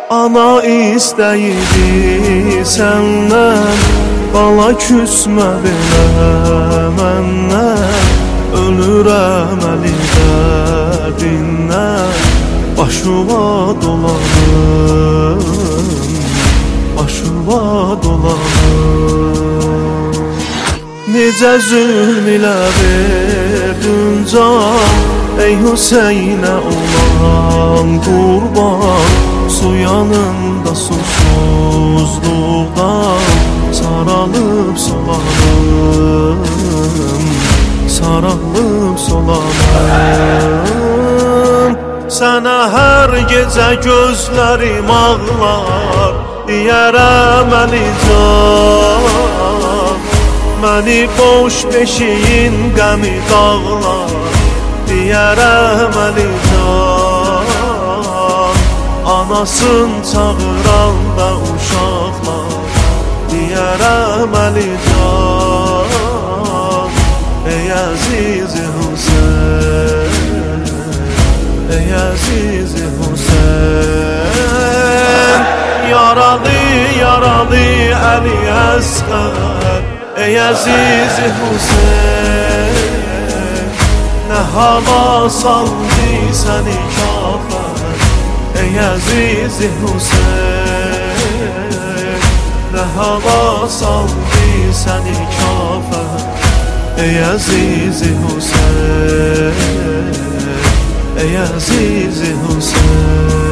Ana istəyirdi səndən, bala küsmə belə məndən. Ölürəm əli dərdindən, başıma dolanım, başıma dolanım. Necə zülm ilə verdin can, ey Hüseynə olan qurban. Su yanında susuzluqdan saralıb solanım, saralıb solanım. Sənə hər gecə gözlərim ağlar, deyərəm əli can. Məni boş beşiyin qəmi dağlar, deyərəm əli can. Anasın çağıranda uşaqlar, deyərəm əli can. Ey əziz Hüseyn, ey əziz Hüseyn. Yaralı, yaralı Əli Əsqər, ey əziz Hüseyn. Nə hala saldı səni kafir, ey əziz Hüseyn. Nə hala saldı səni kafir, ey əziz Hüseyn, ey əziz Hüseyn.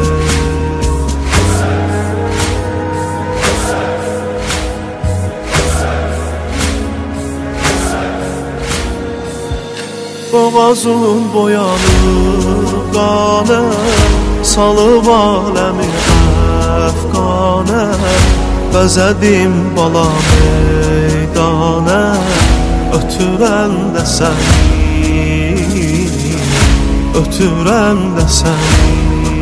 Boğazın boyanıb qanə, salıb aləmi əfqanə. Bəzədim bala meydanə, ötürən də səni, ötürən də səni.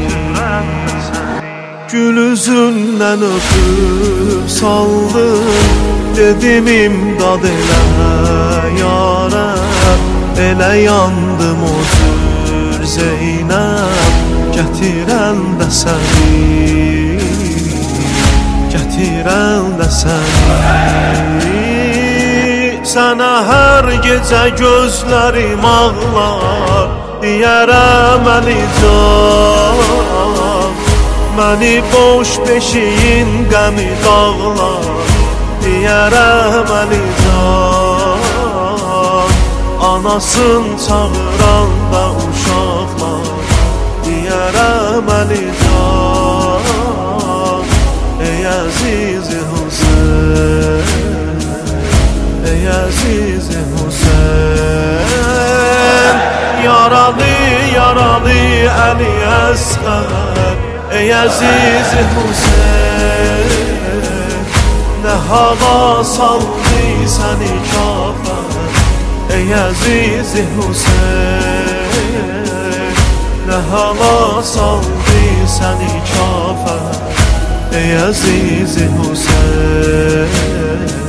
Gül üzündən öpüb saldım, dedim imdad elə yarə. Elə yandım o cür Zeynəb, gətirən də səni, gətirən də səni. Sənə hər gecə gözlərim ağlar, deyərəm əli can. Məni boş beşiyin qəmi dağlar, deyərəm əli can. Anasın çağıranda uşaqlar, deyərəm əli can. Ey əziz Hüseyn, ey əziz Hüseyn. Yaralı, yaralı Əli Əsqər, ey əziz Hüseyn. Nə hala saldı səni kafir, ey əziz Hüseyn. Nə hala saldı səni kafir, ey əziz Hüseyn,